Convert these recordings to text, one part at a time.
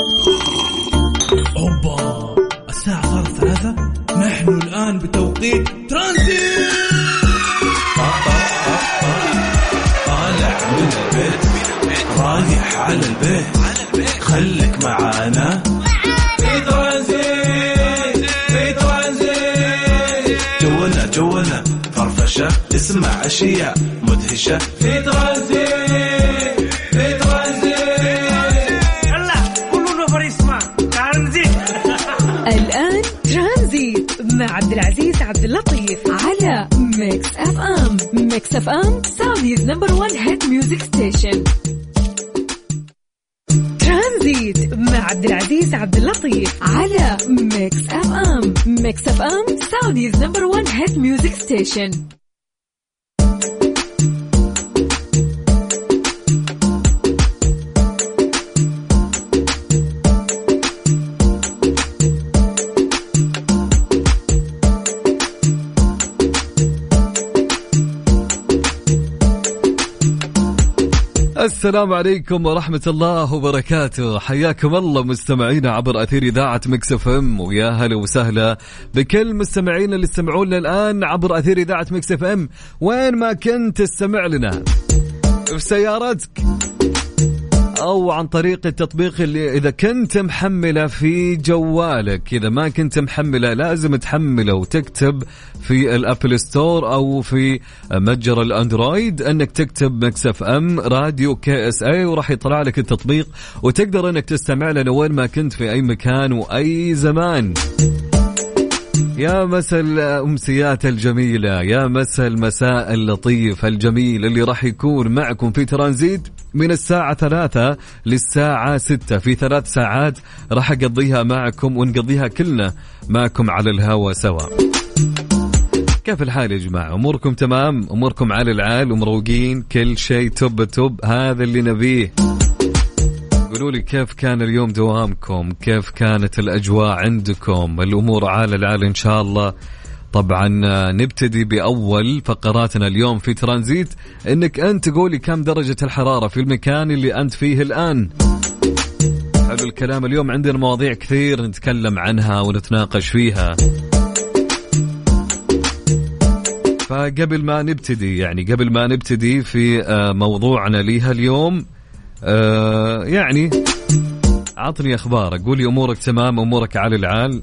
أوبا، الساعة صارت 3. نحن الآن بتوقيت ترانزيت. طالع من البيت رايح على البيت، خليك معانا في ترانزيت. في ترانزيت جولنا فرفشة، اسمع أشياء مدهشة في ترانزيت. في ترانزيت يلا كلنا فريسما ترانزيت. الآن ترانزيت مع عبد العزيز عبد اللطيف على ميكس اف ام. ميكس اف ام سعوديز نمبر 1 هيت ميوزك ستيشن. ترانزيت مع عبد العزيز عبد اللطيف على ميكس اف ام. ميكس اف ام سعوديز نمبر 1 هيت ميوزك ستيشن. السلام عليكم ورحمة الله وبركاته. حياكم الله مستمعينا عبر أثير إذاعة ميكس اف ام، ويا هلا وسهلا بكل مستمعينا اللي استمعونا الآن عبر أثير إذاعة ميكس اف ام وين ما كنت تستمع لنا، في سيارتك أو عن طريق التطبيق اللي إذا كنت محمله في جوالك. إذا ما كنت محمله لازم تحمله وتكتب في الأبل ستور أو في متجر الأندرويد أنك تكتب ميكس اف ام راديو KSA، وراح يطلع لك التطبيق وتقدر أنك تستمع لنا وين ما كنت في أي مكان وأي زمان. يا مساء الأمسيات الجميلة، يا مساء المساء اللطيف الجميل اللي راح يكون معكم في ترانزيت من الساعة 3 للساعة 6. في 3 ساعات راح أقضيها معكم ونقضيها كلنا معكم على الهوا سوا. كيف الحال يا جماعة؟ أموركم تمام؟ أموركم على العال ومروقين؟ كل شيء توب، هذا اللي نبيه. قولوا لي كيف كان اليوم دوامكم؟ كيف كانت الأجواء عندكم؟ الأمور على العال إن شاء الله. طبعا نبتدي بأول فقراتنا اليوم في ترانزيت، إنك أنت تقولي كم درجة الحرارة في المكان اللي أنت فيه الآن. حلو الكلام. اليوم عندنا مواضيع كثير نتكلم عنها ونتناقش فيها، فقبل ما نبتدي في موضوعنا ليها اليوم، يعني عطني أخبارك، قولي أمورك تمام، أمورك على العال.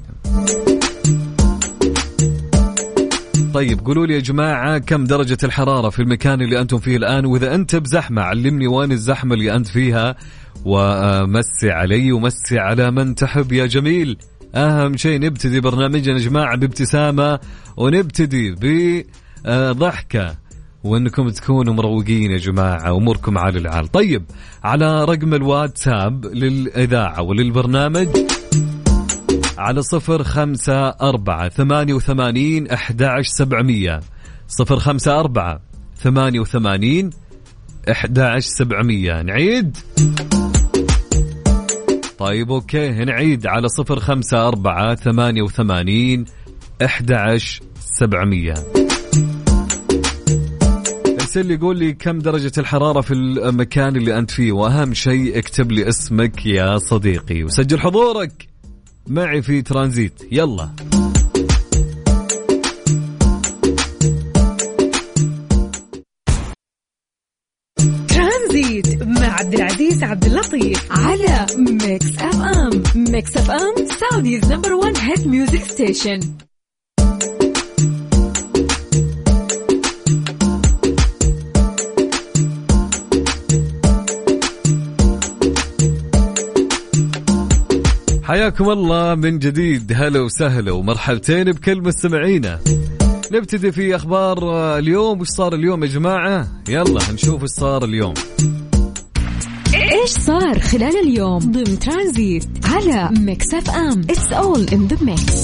طيب قولوا لي يا جماعة كم درجة الحرارة في المكان اللي أنتم فيه الآن، وإذا أنت بزحمة علمني وين الزحمة اللي أنت فيها، ومسي علي ومسي على من تحب يا جميل. أهم شيء نبتدي برنامجنا يا جماعة بابتسامة، ونبتدي بضحكة، وأنكم تكونوا مروقين يا جماعة، أموركم على العال. طيب على رقم الواتساب للإذاعة وللبرنامج على 054-88-11700 054-88-11700. نعيد؟ طيب أوكي نعيد على 054-88-11700. ارسل لي قول لي كم درجة الحرارة في المكان اللي أنت فيه، وأهم شيء اكتب لي اسمك يا صديقي وسجل حضورك معي في ترانزيت. يلا ترانزيت مع عبد العزيز عبد اللطيف على ميكس اف ام. ميكس اف ام سعوديز نمبر 1 هيت ميوزك ستيشن. حياكم الله من جديد، هلا وسهلا ومرحبتين بكل مستمعينا. نبتدي في أخبار اليوم. وش صار اليوم يا جماعة؟ يلا نشوف وش صار اليوم. إيش صار خلال اليوم ضمن ترانزيت على ميكس اف ام. It's all in the mix.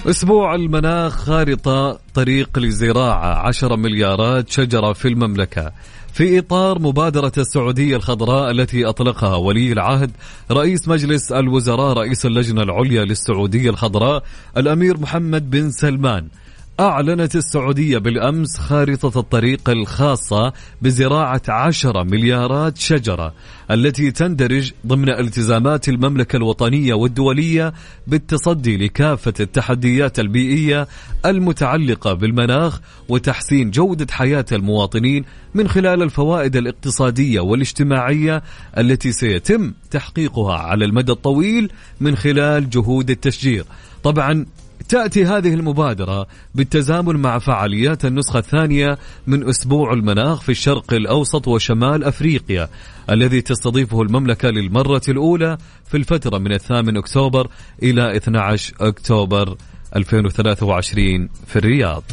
أسبوع المناخ، خارطة طريق لزراعة 10 مليارات شجرة في المملكة في إطار مبادرة السعودية الخضراء التي أطلقها ولي العهد رئيس مجلس الوزراء رئيس اللجنة العليا للسعودية الخضراء الأمير محمد بن سلمان. أعلنت السعودية بالأمس خارطة الطريق الخاصة بزراعة 10 مليارات شجرة التي تندرج ضمن التزامات المملكة الوطنية والدولية بالتصدي لكافة التحديات البيئية المتعلقة بالمناخ وتحسين جودة حياة المواطنين من خلال الفوائد الاقتصادية والاجتماعية التي سيتم تحقيقها على المدى الطويل من خلال جهود التشجير. طبعا تأتي هذه المبادرة بالتزامن مع فعاليات النسخة الثانية من أسبوع المناخ في الشرق الأوسط وشمال أفريقيا الذي تستضيفه المملكة للمرة الأولى في الفترة من 8 أكتوبر إلى 12 أكتوبر 2023 في الرياض.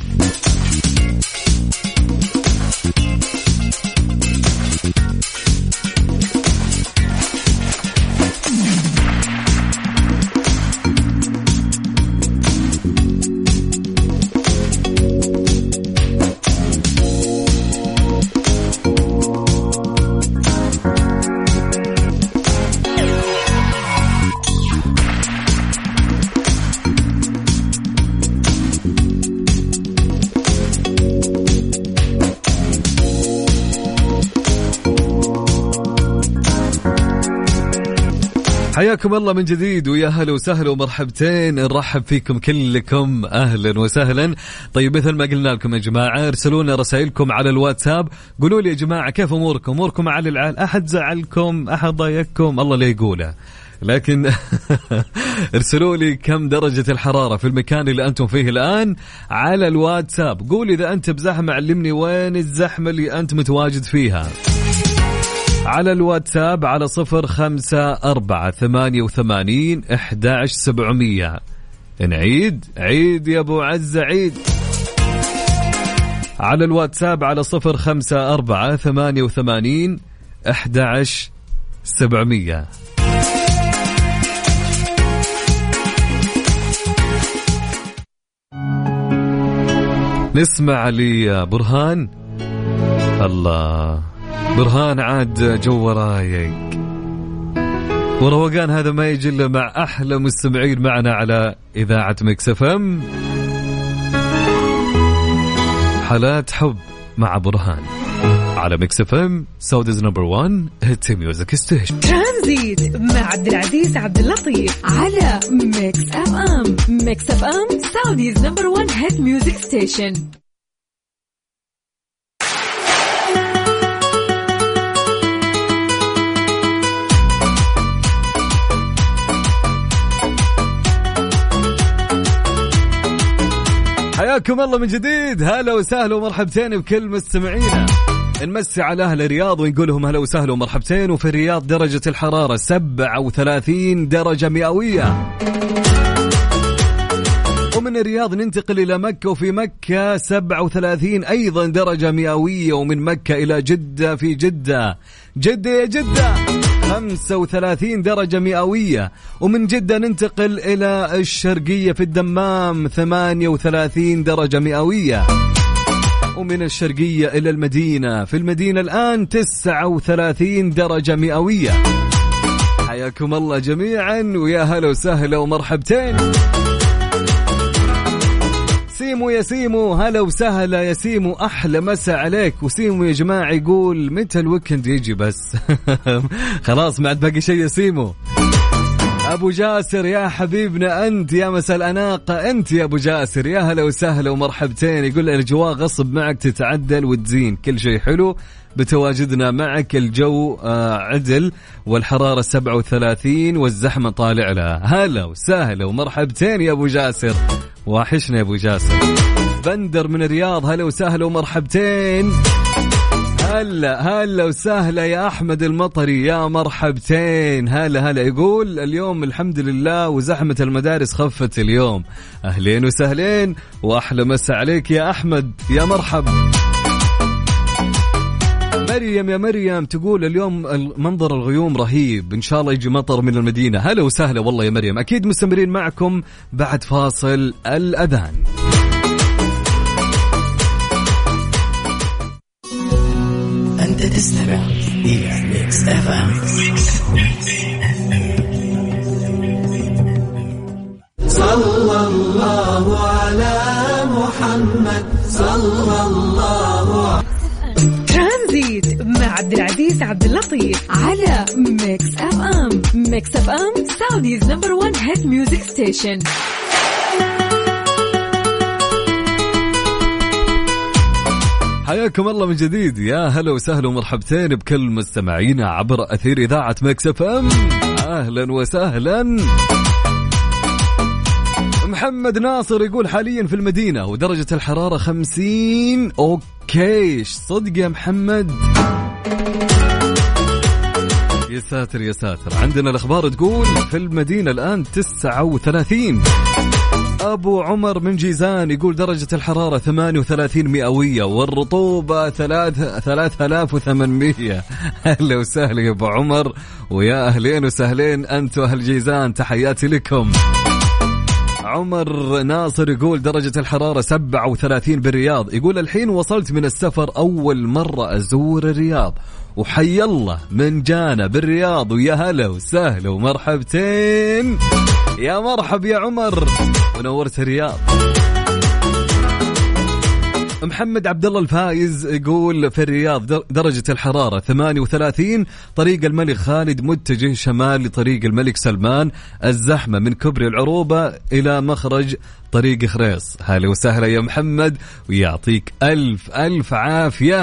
حياكم الله من جديد ويا هلا وسهلا ومرحبتين، نرحب فيكم كلكم، أهلا وسهلا. طيب مثل ما قلنا لكم يا جماعة ارسلوا لنا رسائلكم على الواتساب، قولوا لي يا جماعة كيف أموركم على العال، أحد زعلكم، أحد ضايقكم، الله لا يقوله، لكن ارسلوا لي كم درجة الحرارة في المكان اللي أنتم فيه الآن على الواتساب. قول إذا أنت بزحمة علمني وين الزحمة اللي أنت متواجد فيها على الواتساب على 0548811700. عيد يا أبو عزة، عيد على الواتساب على 0548811700. نسمع لي برهان. الله، برهان عاد جو رايق وروقان، هذا ما يجي إلا مع أحلى مستمعين معنا على إذاعة ميكس اف ام. حالات حب مع برهان على ميكس اف ام، سعوديز نمبر 1 هيت ميوزك ستيشن. ترانزيت مع عبد العزيز عبد اللطيف على ميكس اف ام. ميكس اف ام سعوديز نمبر 1 هيت ميوزك ستيشن. حياكم الله من جديد، هلا وسهلا ومرحبتين بكل مستمعينا. نمسي على أهل الرياض ونقول لهم هلا وسهلا ومرحبتين. وفي الرياض درجة الحرارة 37 درجة مئوية. ومن الرياض ننتقل إلى مكة، وفي مكة 37 أيضا درجة مئوية. ومن مكة إلى جدة، في جدة يا جدة 35 درجة مئوية. ومن جدة ننتقل إلى الشرقية في الدمام 38 درجة مئوية. ومن الشرقية إلى المدينة، في المدينة الآن 39 درجة مئوية. حياكم الله جميعا ويا هلا وسهلا ومرحبتين. سيمو يا سيمو، هلا وسهلا يا سيمو، أحلى مساء عليك. وسيمو يا جماعة يقول متى الويكند يجي بس. خلاص ما عاد باقي شيء يا سيمو. أبو جاسر يا حبيبنا أنت، يا مساء الأناقة أنت يا أبو جاسر، يا هلا وسهلا ومرحبتين. يقول الأجواء غصب معك تتعدل وتزين، كل شيء حلو بتواجدنا معك، الجو عدل والحرارة 37 والزحمة طالع لها. هلا وسهلا ومرحبتين يا أبو جاسر، واحشنا يا أبو جاسر. بندر من الرياض هلا وسهلا ومرحبتين. هلا وسهلا يا أحمد المطري، يا مرحبتين. هلا يقول اليوم الحمد لله وزحمة المدارس خفت اليوم. أهلين وسهلين وأحلى مسا عليك يا أحمد، يا مرحب. مريم يا مريم تقول اليوم منظر الغيوم رهيب، إن شاء الله يجي مطر من المدينة. هلا وسهلا والله يا مريم، أكيد مستمرين معكم بعد فاصل الأذان. أنت تستمع إلى ميكس اف ام. صلى الله على محمد صلى الله عليه. ترانزيت مع عبد العزيز عبد اللطيف على ميكس اف ام. ميكس اف ام سعوديز نمبر 1 هيت ميوزك ستيشن. حياكم الله من جديد، يا هلا وسهلا ومرحبتين بكل مستمعينا عبر أثير إذاعة ميكس اف ام. أهلا وسهلا. محمد ناصر يقول حاليا في المدينة ودرجة الحرارة 50. أوكي صدق يا محمد، يا ساتر يا ساتر. عندنا الأخبار تقول في المدينة الآن 39. أبو عمر من جيزان يقول درجة الحرارة 38 مئوية والرطوبة 3800. أهلا وسهلا يا أبو عمر، ويا أهلين وسهلين أنتوا أهل جيزان، تحياتي لكم. عمر ناصر يقول درجة الحرارة 37 بالرياض، يقول الحين وصلت من السفر، أول مرة أزور الرياض، وحي الله من جانا بالرياض، ويا هلا وسهلا ومرحبتين. يا مرحب يا عمر، ونورت الرياض. محمد عبد الله الفايز يقول في الرياض درجة الحرارة 38، طريق الملك خالد متجه شمال لطريق الملك سلمان، الزحمة من كبري العروبة إلى مخرج طريق خريص. هلا وسهلا يا محمد، ويعطيك ألف ألف عافية.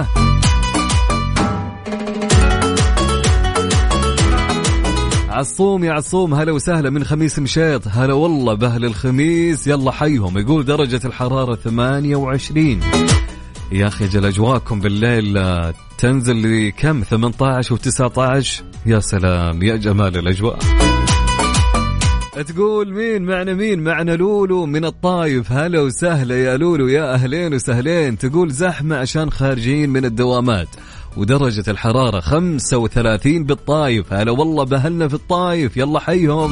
عصوم يا عصوم هلا وسهلا من خميس مشيط، هلا والله بأهل الخميس، يلا حيهم. يقول درجة الحرارة 28. يا أخي جل أجواكم بالليل تنزل لكم 18 و19. يا سلام يا جمال الأجواء. تقول مين معنا؟ مين معنا؟ لولو من الطايف، هلا وسهلا يا لولو، يا أهلين وسهلين. تقول زحمة عشان خارجين من الدوامات، ودرجة الحرارة 35 بالطايف. هلا والله بأهلنا في الطايف، يلا حيهم.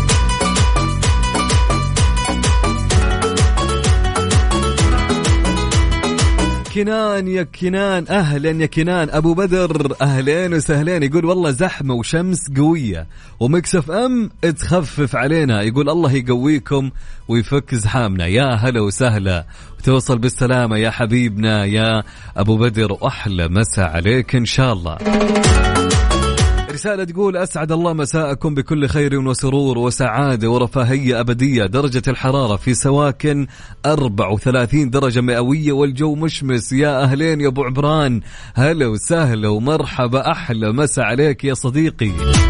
كنان يا كنان، أهلا يا كنان. أبو بدر أهلين وسهلين، يقول والله زحمة وشمس قوية وميكس اف ام تخفف علينا، يقول الله يقويكم ويفك زحامنا. يا هلا وسهلا، وتوصل بالسلامة يا حبيبنا يا أبو بدر، وأحلى مساء عليك إن شاء الله. رسالة تقول أسعد الله مساءكم بكل خير وسرور وسعادة ورفاهية أبدية، درجة الحرارة في سواكن 34 درجة مئوية والجو مشمس. يا أهلين يا أبو عبران، هلا وسهلا ومرحبا، أحلى مساء عليك يا صديقي.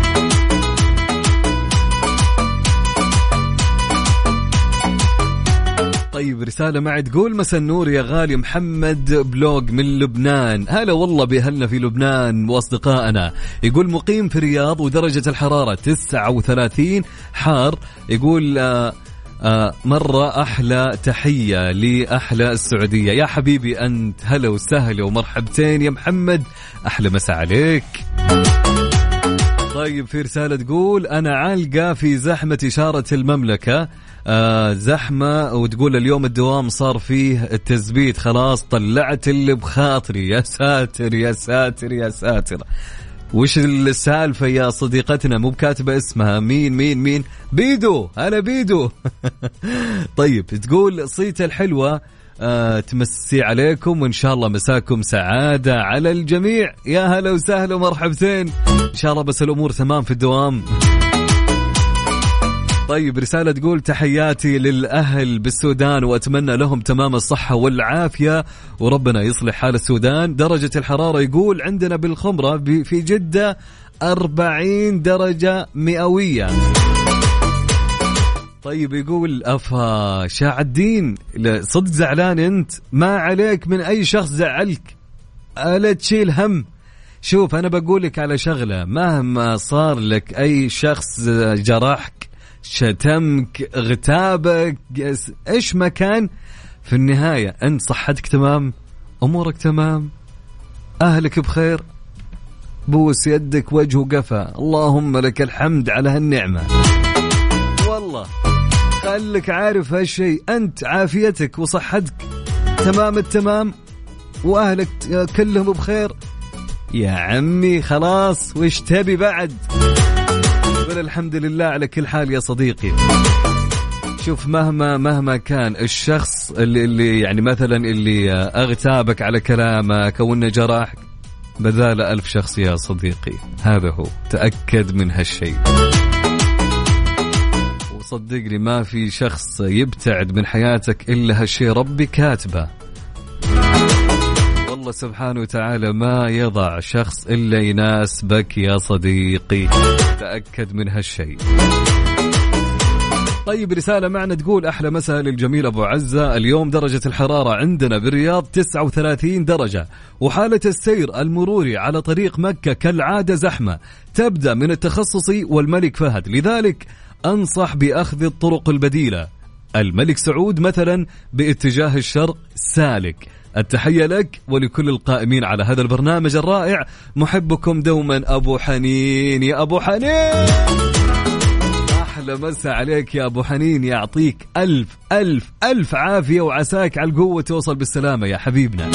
طيب رسالة معي تقول مساء النور يا غالي، محمد بلوج من لبنان، هلا والله بأهلنا في لبنان وأصدقائنا. يقول مقيم في الرياض ودرجة الحرارة 39 حار. يقول مرة أحلى تحية لأحلى السعودية. يا حبيبي أنت، هلا وسهلا ومرحبتين يا محمد، أحلى مساء عليك. طيب في رسالة تقول أنا عالقة في زحمة إشارة المملكة، زحمة، وتقول اليوم الدوام صار فيه التثبيت، خلاص طلعت اللي بخاطري. يا ساتر يا ساتر يا ساتر. وش السالفة يا صديقتنا؟ مو بكاتبة اسمها. مين بيدو، أنا بيدو. طيب تقول صيت الحلوة تمسي عليكم، وإن شاء الله مساكم سعادة على الجميع. يا هلا وسهلا ومرحبتين، إن شاء الله بس الأمور تمام في الدوام. طيب رسالة تقول تحياتي للأهل بالسودان وأتمنى لهم تمام الصحة والعافية وربنا يصلح حال السودان. درجة الحرارة يقول عندنا بالخمرة في جدة 40 درجة مئوية. طيب يقول أفا شاع الدين، صدق زعلان أنت؟ ما عليك من أي شخص زعلك، ألا تشيل هم. شوف أنا بقولك على شغلة، مهما صار لك أي شخص جرحك، شتمك، غتابك، إيش ما كان، في النهاية أنت صحتك تمام، أمورك تمام، أهلك بخير، بوس يدك وجه وقفا، اللهم لك الحمد على هالنعمة. والله خلك عارف هالشيء، أنت عافيتك وصحتك تمام التمام وأهلك كلهم بخير، يا عمي خلاص وش تبي بعد؟ قل الحمد لله على كل حال يا صديقي. شوف مهما كان الشخص اللي يعني مثلا اللي اغتابك على كلامك او انه جرحك، بذال 1000 شخص يا صديقي، هذا هو، تأكد من هالشيء. وصدقني ما في شخص يبتعد من حياتك إلا هالشيء ربي كاتبه. والله سبحانه وتعالى ما يضع شخص إلا يناسبك يا صديقي، تأكد من هالشيء. طيب رسالة معنا تقول أحلى مساء للجميل أبو عزة، اليوم درجة الحرارة عندنا بالرياض 39 درجة، وحالة السير المروري على طريق مكة كالعادة زحمة، تبدأ من التخصصي والملك فهد، لذلك أنصح بأخذ الطرق البديلة، الملك سعود مثلا باتجاه الشرق سالك. التحية لك ولكل القائمين على هذا البرنامج الرائع، محبكم دوما أبو حنين. يا أبو حنين أحلى مساء عليك يا أبو حنين، يعطيك ألف ألف ألف عافية وعساك على القوة توصل بالسلامة يا حبيبنا.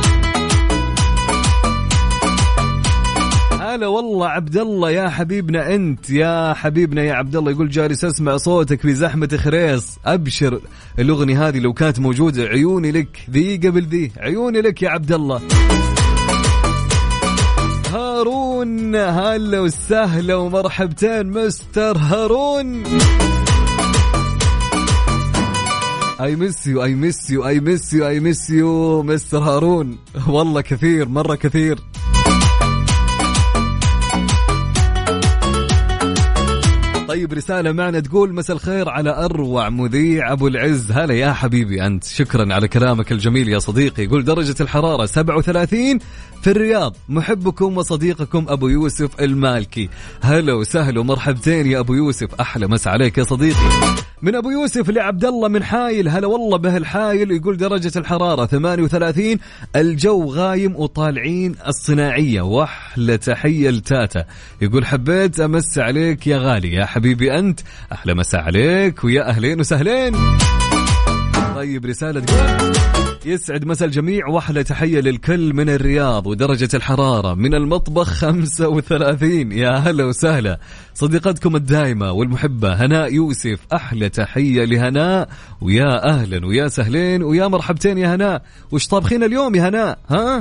هلا والله عبد الله يا حبيبنا، أنت يا حبيبنا يا عبد الله، يقول جالس أسمع صوتك في زحمة خريص، أبشر الأغنية هذه لو كانت موجودة عيوني لك ذي قبل ذي، عيوني لك يا عبد الله. هارون هلا وسهلا ومرحبتين مستر هارون. I miss you I miss you I miss you I miss you مستر هارون، والله كثير مرة كثير. طيب رسالة معنا تقول مساء الخير على أروع مذيع أبو العز. هلا يا حبيبي أنت، شكرا على كلامك الجميل يا صديقي. يقول درجة الحرارة 37 في الرياض، محبكم وصديقكم أبو يوسف المالكي. هلا وسهلا ومرحبتين يا أبو يوسف، أحلى مساء عليك يا صديقي. من أبو يوسف لعبد الله من حايل، هلا والله به الحايل. يقول درجة الحرارة 38، الجو غايم وطالعين الصناعية، وأحلى تحية لتاتا. يقول حبيت أمس عليك يا غالي يا حبيبي أنت، أحلى مساء عليك ويا أهلين وسهلين. طيب رسالة تقول يسعد مساء الجميع وأحلى تحية للكل من الرياض، ودرجة الحرارة من المطبخ 35. يا هلا وسهلا صديقتكم الدائمة والمحبة هناء يوسف، أحلى تحية لهناء ويا أهلا ويا سهلين ويا مرحبتين يا هناء. وش طابخين اليوم يا هناء؟ ها؟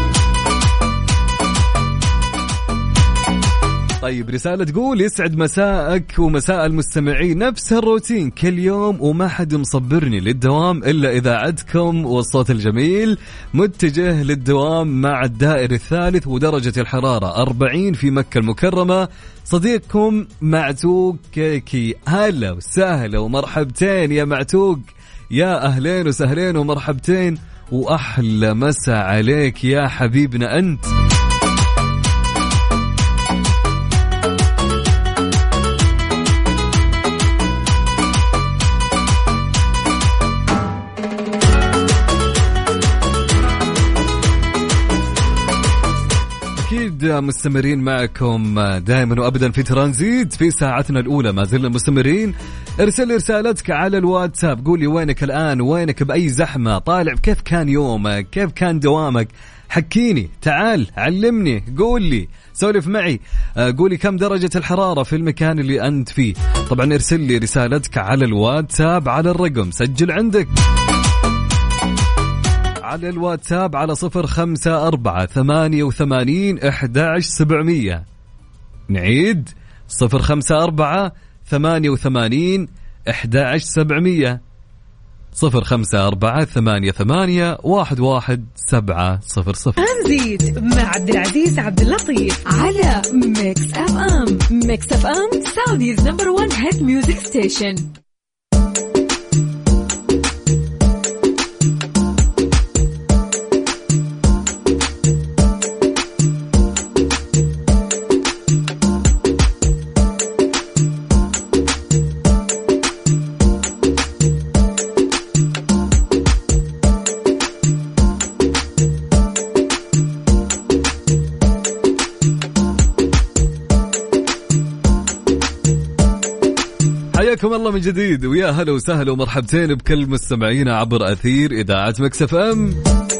طيب رسالة تقول يسعد مساءك ومساء المستمعين، نفس الروتين كل يوم وما حد مصبرني للدوام إلا إذاعتكم والصوت الجميل، متجه للدوام مع الدائر الثالث، ودرجة الحرارة 40 في مكة المكرمة. صديقكم معتوق كيكي. هلا وسهلا ومرحبتين يا معتوق، يا أهلين وسهلين ومرحبتين وأحلى مساء عليك يا حبيبنا أنت. مستمرين معكم دائما وابدا في ترانزيت في ساعتنا الاولى، ما زلنا مستمرين. ارسل رسالتك على الواتساب، قولي وينك الان، وينك باي زحمه طالع، كيف كان يومك، كيف كان دوامك، حكيني، تعال علمني، قول لي، سولف معي، قولي كم درجة الحرارة في المكان اللي أنت فيه. طبعا ارسل لي رسالتك على الواتساب على الرقم، سجل عندك على الواتساب على 054-88-11-700. نعيد 054-88-11-700 054-88-11-700. ترانزيت مع عبد العزيز عبد اللطيف على ميكس اف ام. ميكس اف ام سعوديز نمبر 1 هيت ميوزك ستيشن. حياكم الله من جديد ويا هلا وسهلا ومرحبتين بكل مستمعينا عبر أثير إذاعة ميكس اف ام.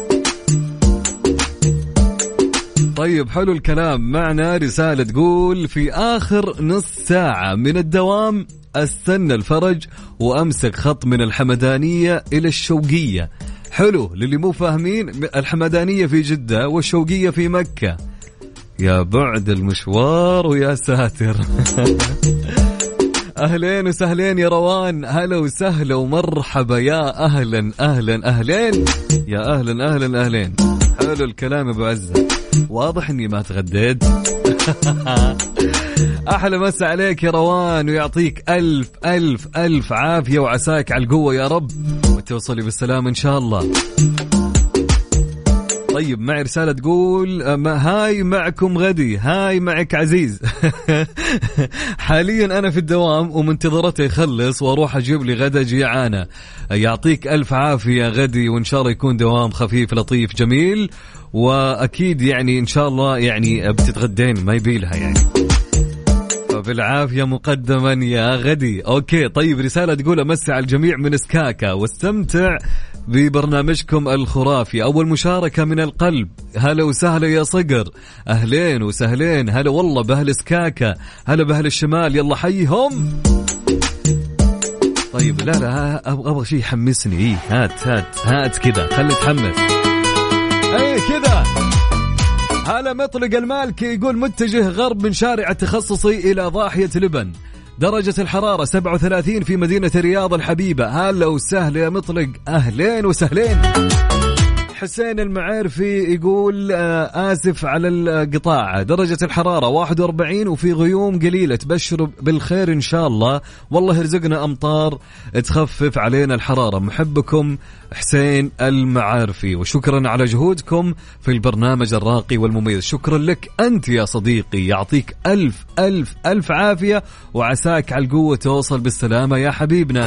طيب حلو الكلام. معنا رسالة تقول في آخر نص ساعة من الدوام استنى الفرج وأمسك خط من الحمدانية إلى الشوقية. حلو للي مو فاهمين، الحمدانية في جدة والشوقية في مكة. يا بعد المشوار ويا ساتر. أهلين وسهلين يا روان، هلا وسهلا ومرحبا، يا أهلا أهلا أهلين، يا أهلا أهلا أهلين. حلو الكلام أبو عزة، واضح إني ما تغديت. أحلى مسا عليك يا روان ويعطيك ألف ألف ألف عافية وعساك على القوة يا رب وتوصلي بالسلام إن شاء الله. طيب معي رسالة تقول هاي معكم غدي، هاي معك عزيز. حاليا أنا في الدوام ومنتظرته يخلص وأروح أجيب لي غدا جيعانة. يعطيك ألف عافية غدي وإن شاء الله يكون دوام خفيف لطيف جميل، وأكيد يعني إن شاء الله يعني بتتغدين ما يبيلها يعني، بالعافية مقدما يا غدي. أوكي طيب رسالة تقول أمسي على الجميع من سكاكا واستمتع ببرنامجكم الخرافي. أول مشاركة من القلب، هلا وسهلا يا صقر، أهلين وسهلين، هلا والله بأهل سكاكا، هلا بأهل الشمال، يلا حيهم. طيب لا أبغى شيء يحمسني. هات كذا خلي تحمس. كذا. هلا مطلق المالكي يقول متجه غرب من شارع التخصصي إلى ضاحية لبن، درجة الحرارة 37 في مدينة الرياض الحبيبة. هلا وسهلا يا مطلق، أهلين وسهلين. حسين المعارفي يقول آسف على القطاع، درجة الحرارة 41 وفي غيوم قليلة، تبشر بالخير إن شاء الله، والله يرزقنا أمطار تخفف علينا الحرارة. محبكم حسين المعارفي، وشكرا على جهودكم في البرنامج الراقي والمميز. شكرا لك أنت يا صديقي، يعطيك ألف ألف ألف عافية وعساك على القوة توصل بالسلامة يا حبيبنا.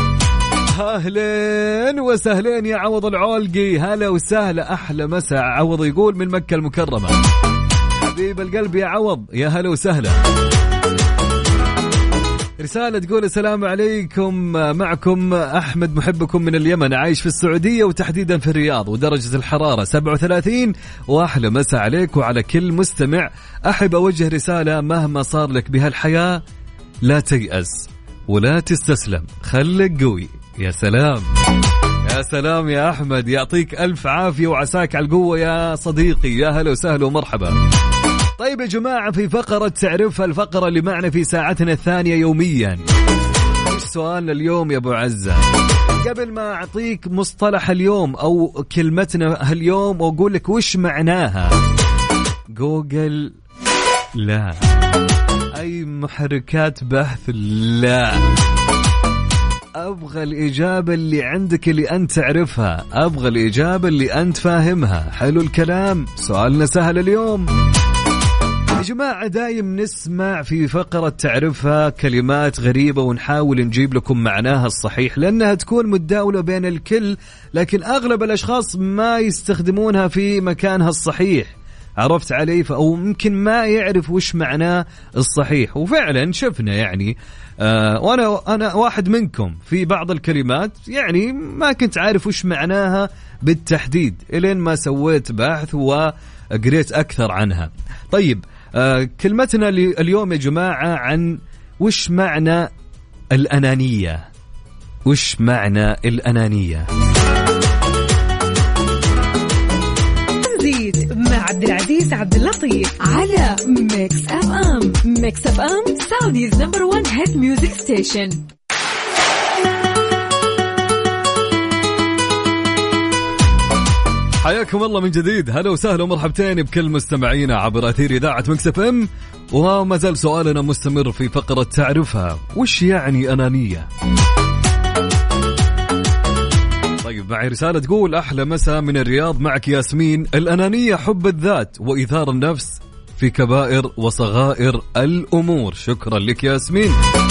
أهلين وسهلين يا عوض العولقي، هلا وسهلا، أحلى مساء. عوض يقول من مكة المكرمة، حبيب القلب يا عوض، يا هلا وسهلا. رسالة تقول السلام عليكم، معكم أحمد محبكم من اليمن، عايش في السعودية وتحديدا في الرياض، ودرجة الحرارة 37. وأحلى مساء عليك وعلى كل مستمع. أحب أوجه رسالة، مهما صار لك بهالحياة لا تيأس ولا تستسلم، خليك قوي. يا سلام يا سلام يا أحمد، يعطيك ألف عافية وعساك على القوة يا صديقي، يا هلا وسهلا ومرحبا. طيب يا جماعة، في فقرة تعرفها، الفقرة اللي معنا في ساعتنا الثانية يوميا. إيش سؤالنا اليوم يا أبو عزة؟ قبل ما أعطيك مصطلح اليوم أو كلمتنا اليوم وأقول لك وش معناها، جوجل لا، أي محركات بحث لا، أبغى الإجابة اللي عندك اللي أنت تعرفها، أبغى الإجابة اللي أنت فاهمها. حلو الكلام، سؤالنا سهل اليوم يا جماعة. دايم نسمع في فقرة تعرفها كلمات غريبة ونحاول نجيب لكم معناها الصحيح، لأنها تكون متداولة بين الكل، لكن أغلب الأشخاص ما يستخدمونها في مكانها الصحيح. عرفت علي؟ أو ممكن ما يعرف وش معناه الصحيح. وفعلا شفنا يعني وأنا واحد منكم في بعض الكلمات يعني ما كنت عارف وش معناها بالتحديد إلين ما سويت بحث وقريت أكثر عنها. طيب كلمتنا اليوم يا جماعة عن وش معنى الأنانية. وش معنى الأنانية؟ مع عبد العزيز عبد اللطيف على ميكس اف ام. ميكس اف ام سعوديز نمبر 1 هيت ميوزك ستيشن. حياكم الله من جديد، هلا وسهلا ومرحبتين بكل مستمعينا عبر أثير إذاعة ميكس اف ام. وما زال سؤالنا مستمر في فقرة تعرفها، وش يعني أنانية؟ طيب معي رسالة تقول أحلى مساء من الرياض، معك ياسمين. الأنانية حب الذات وإيثار النفس في كبائر وصغائر الأمور. شكرا لك ياسمين.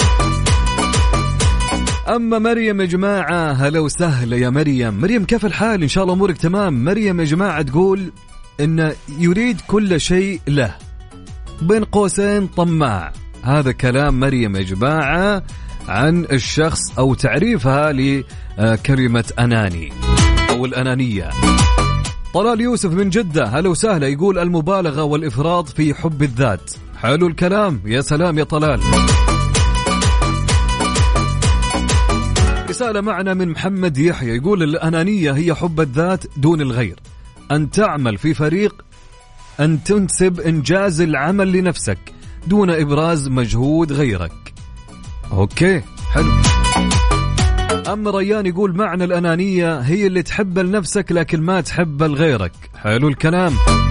أما مريم يا جماعة، هلا وسهلا يا مريم. مريم كيف الحال؟ إن شاء الله أمورك تمام. مريم يا جماعة تقول إن يريد كل شيء له، بين قوسين طماع. هذا كلام مريم يا جماعة عن الشخص أو تعريفها لكلمة أناني أو الأنانية. طلال يوسف من جدة هلا وسهلا، يقول المبالغة والإفراط في حب الذات. حلو الكلام، يا سلام يا طلال. رسالة معنا من محمد يحيى يقول الأنانية هي حب الذات دون الغير، أن تعمل في فريق، أن تنسب إنجاز العمل لنفسك دون إبراز مجهود غيرك. أوكي حلو. أما ريان يقول معنى الأنانية هي اللي تحب لنفسك لكن ما تحب لغيرك. حلو الكلام.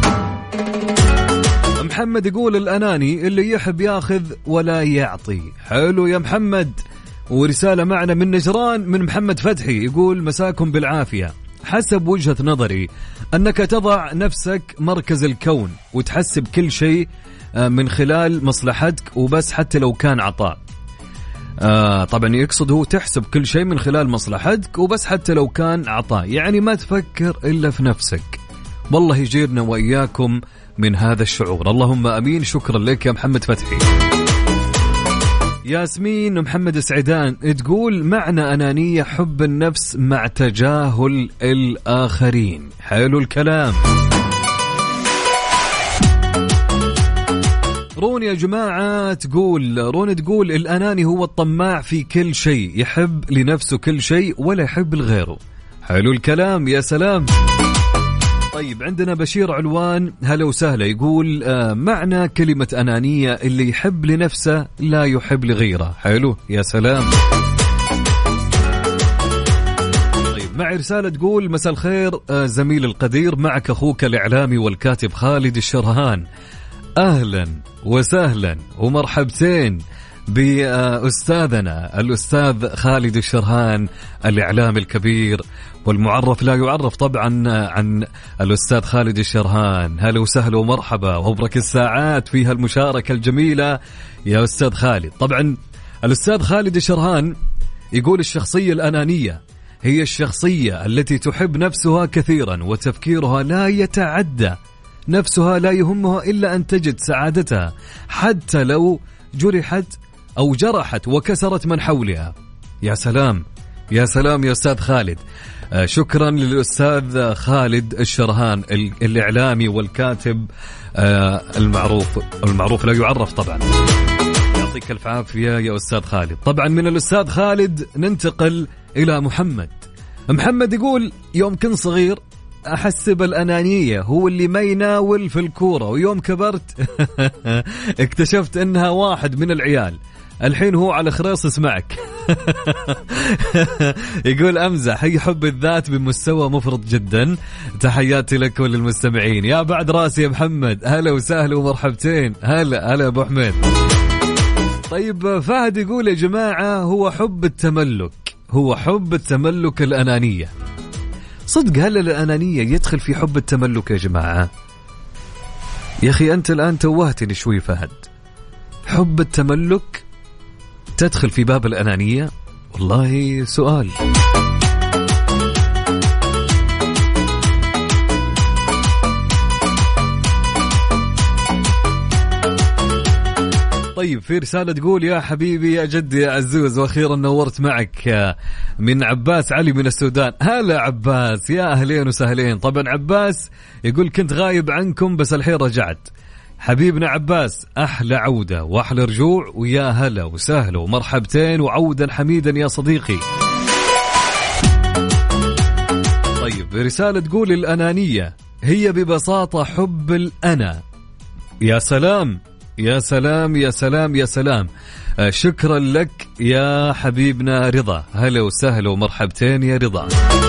محمد يقول الأناني اللي يحب ياخذ ولا يعطي. حلو يا محمد. ورسالة معنا من نجران من محمد فتحي يقول مساكم بالعافية، حسب وجهة نظري أنك تضع نفسك مركز الكون وتحسب كل شيء من خلال مصلحتك وبس حتى لو كان عطاء. طبعا يقصد هو تحسب كل شيء من خلال مصلحتك وبس حتى لو كان عطاء، يعني ما تفكر إلا في نفسك. والله يجيرنا وإياكم من هذا الشعور، اللهم أمين. شكرا لك يا محمد فتحي. ياسمين محمد سعيدان تقول معنى أنانية حب النفس مع تجاهل الآخرين. حلو الكلام. رون يا جماعة تقول الأناني هو الطماع في كل شيء، يحب لنفسه كل شيء ولا يحب لغيره. حلو الكلام، يا سلام. طيب عندنا بشير علوان هلا وسهلا يقول معنى كلمة أنانية اللي يحب لنفسه لا يحب لغيره. حلو يا سلام. طيب معي رسالة تقول مساء الخير زميل القدير، معك أخوك الإعلامي والكاتب خالد الشرهان، أهلا وسهلا ومرحبتين بأستاذنا الأستاذ خالد الشرهان الإعلامي الكبير والمعرف لا يعرف طبعا عن الأستاذ خالد الشرهان. هلا وسهلا ومرحبا وابرك الساعات فيها المشاركة الجميلة يا أستاذ خالد. طبعا الأستاذ خالد الشرهان يقول الشخصية الأنانية هي الشخصية التي تحب نفسها كثيرا وتفكيرها لا يتعدى نفسها، لا يهمها إلا أن تجد سعادتها حتى لو جرحت أو جرحت وكسرت من حولها. يا سلام يا سلام يا أستاذ خالد. شكرا للأستاذ خالد الشرهان الإعلامي والكاتب المعروف لا يعرف طبعا. يعطيك الف عافية يا أستاذ خالد. طبعا من الأستاذ خالد ننتقل إلى محمد يقول يوم كنت صغير أحسب الأنانية هو اللي ما يناول في الكورة، ويوم كبرت اكتشفت أنها واحد من العيال، الحين هو على خريص اسمعك. يقول أمزح، هي حب الذات بمستوى مفرط جدا. تحياتي لك وللمستمعين. يا بعد راسي يا محمد، هلا وسهلا ومرحبتين. هلا أبو حميد. طيب فهد يقول يا جماعة هو حب التملك الأنانية. صدق هل الأنانية يدخل في حب التملك يا جماعة؟ يا أخي أنت الآن توهتني شوي فهد. حب التملك تدخل في باب الأنانية؟ والله سؤال. طيب في رسالة تقول يا حبيبي يا جدي يا عزوز وأخيرا نورت معك، من عباس علي من السودان. هلا عباس، يا أهلين وسهلين. طبعا عباس يقول كنت غايب عنكم بس الحين رجعت. حبيبنا عباس أحلى عودة وأحلى رجوع، ويا هلا وسهلا ومرحبتين وعودا حميدا يا صديقي. طيب رسالة تقول الأنانية هي ببساطة حب الأنا. يا سلام يا سلام يا سلام يا سلام. شكرا لك يا حبيبنا رضا. هلا وسهلا ومرحبتين يا رضا.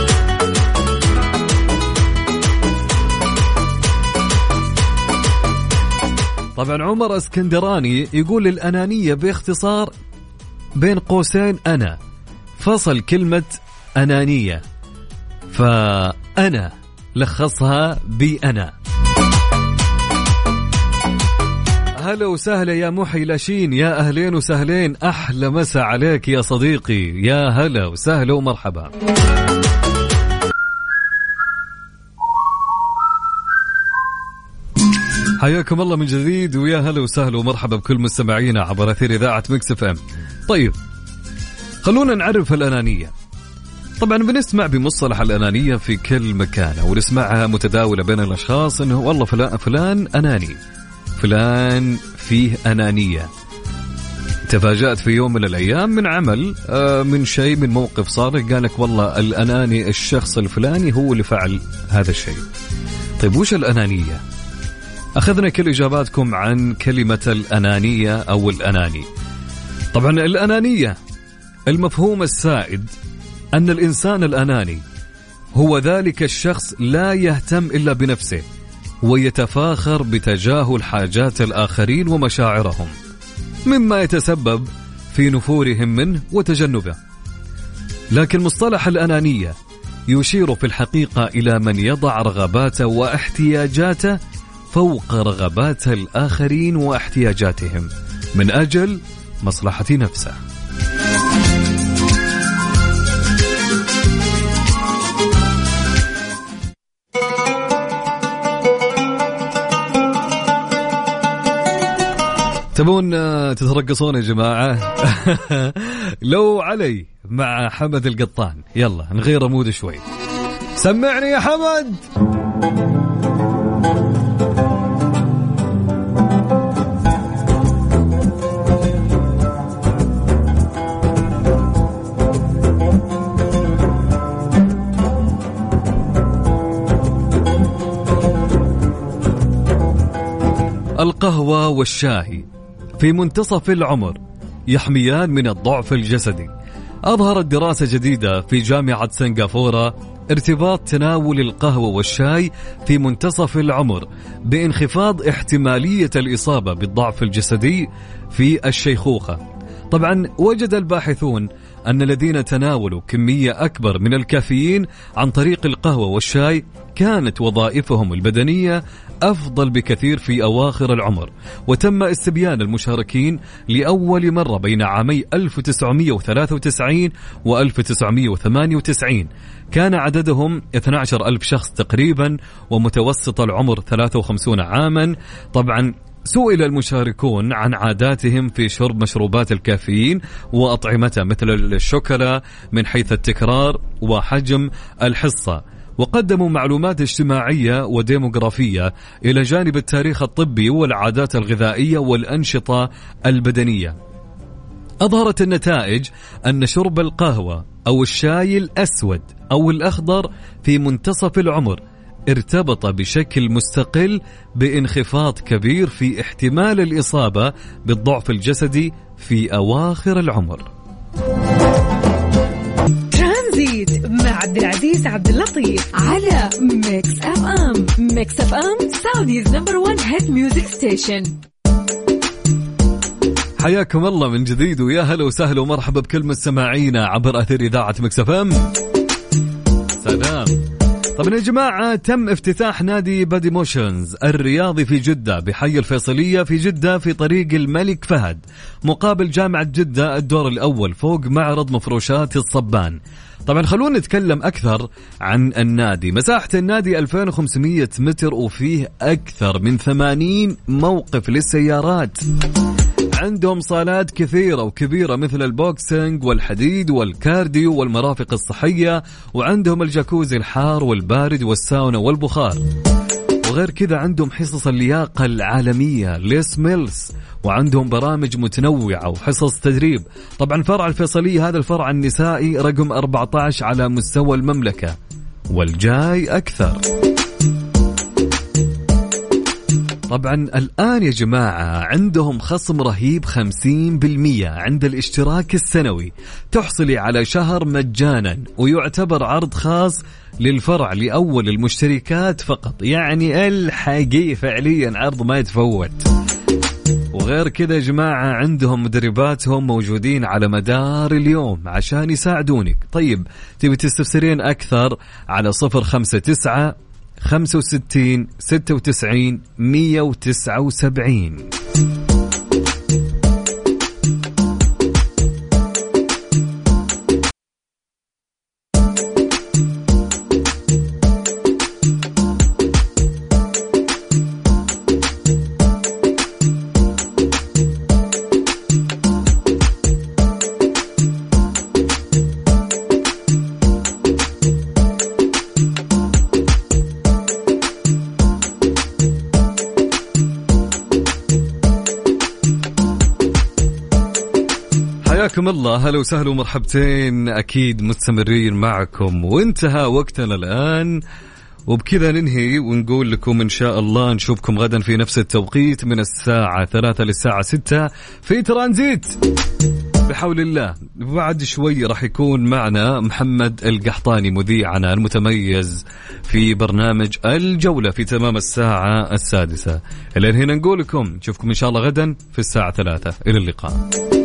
طبعا عمر اسكندراني يقول الأنانية باختصار بين قوسين أنا، فصل كلمة أنانية، فأنا لخصها بأنا. هلا وسهلا يا محي لاشين، يا أهلين وسهلين، أحلى مسا عليك يا صديقي. يا هلا وسهلا ومرحبا. حياكم الله من جديد، ويا هلا وسهلا ومرحبا بكل مستمعينا عبر أثير إذاعة ميكس اف ام. طيب خلونا نعرف الأنانية. طبعا بنسمع بمصطلح الأنانية في كل مكان، ونسمعها متداولة بين الأشخاص إنه والله فلان أناني، فلان فيه أنانية. تفاجأت في يوم من الأيام من عمل من شيء، من موقف صار، قالك والله الأناني الشخص الفلاني هو اللي فعل هذا الشيء. طيب وش الأنانية؟ أخذنا كل إجاباتكم عن كلمة الأنانية أو الأناني. طبعا الأنانية المفهوم السائد أن الإنسان الأناني هو ذلك الشخص لا يهتم إلا بنفسه ويتفاخر بتجاهل حاجات الآخرين ومشاعرهم، مما يتسبب في نفورهم منه وتجنبه. لكن مصطلح الأنانية يشير في الحقيقة إلى من يضع رغباته واحتياجاته فوق رغبات الآخرين واحتياجاتهم من أجل مصلحة نفسه. تبون تترقصون يا جماعة؟ لو علي مع حمد القطان، يلا نغير مود شوي. سمعني يا حمد. القهوة والشاي في منتصف العمر يحميان من الضعف الجسدي. أظهرت دراسة جديدة في جامعة سنغافورة ارتباط تناول القهوة والشاي في منتصف العمر بانخفاض احتمالية الإصابة بالضعف الجسدي في الشيخوخة. طبعا وجد الباحثون أن الذين تناولوا كمية أكبر من الكافيين عن طريق القهوة والشاي كانت وظائفهم البدنية أفضل بكثير في أواخر العمر. وتم استبيان المشاركين لأول مرة بين عامي 1993 و 1998. كان عددهم 12,000 شخص تقريبا، ومتوسط العمر 53 عاما. طبعا سئل المشاركون عن عاداتهم في شرب مشروبات الكافيين وأطعمتها مثل الشوكولا من حيث التكرار وحجم الحصة، وقدموا معلومات اجتماعية وديموغرافية إلى جانب التاريخ الطبي والعادات الغذائية والأنشطة البدنية. أظهرت النتائج أن شرب القهوة أو الشاي الأسود أو الأخضر في منتصف العمر ارتبط بشكل مستقل بانخفاض كبير في احتمال الإصابة بالضعف الجسدي في أواخر العمر. ترانزيت مع عبد العزيز عبد اللطيف على ميكس اف ام. ميكس اف ام سعوديز نمبر 1 هيت ميوزك ستيشن. حياكم الله من جديد، ويا هلا وسهلا ومرحبا بكل مستمعينا عبر أثير إذاعة ميكس اف ام. سلام. طبعا يا جماعة، تم افتتاح نادي بادي موشنز الرياضي في جدة بحي الفيصلية في جدة في طريق الملك فهد مقابل جامعة جدة الدور الأول فوق معرض مفروشات الصبان. طبعا خلونا نتكلم أكثر عن النادي. مساحة النادي 2500 متر وفيه أكثر من 80 موقف للسيارات. عندهم صالات كثيرة وكبيرة مثل البوكسينج والحديد والكارديو والمرافق الصحية، وعندهم الجاكوزي الحار والبارد والساونا والبخار. وغير كذا عندهم حصص اللياقة العالمية ليس ميلز، وعندهم برامج متنوعة وحصص تدريب. طبعا فرع الفيصلية هذا الفرع النسائي رقم 14 على مستوى المملكة، والجاي أكثر. طبعا الآن يا جماعة عندهم خصم رهيب 50% عند الاشتراك السنوي، تحصلي على شهر مجانا، ويعتبر عرض خاص للفرع لأول المشتركات فقط. يعني الحقيقة فعليا عرض ما يتفوت. وغير كذا يا جماعة عندهم مدرباتهم موجودين على مدار اليوم عشان يساعدونك. طيب تبي تستفسرين أكثر على 059 65 96 179. حياكم الله، هلا وسهلا ومرحبتين، أكيد مستمرين معكم وانتهى وقتنا الآن، وبكذا ننهي ونقول لكم إن شاء الله نشوفكم غدا في نفس التوقيت من الساعة 3 للساعة 6 في ترانزيت بحول الله. بعد شوي راح يكون معنا محمد القحطاني مذيعنا المتميز في برنامج الجولة في تمام الساعة 6. إلى هنا نقول لكم نشوفكم إن شاء الله غدا في الساعة 3. إلى اللقاء.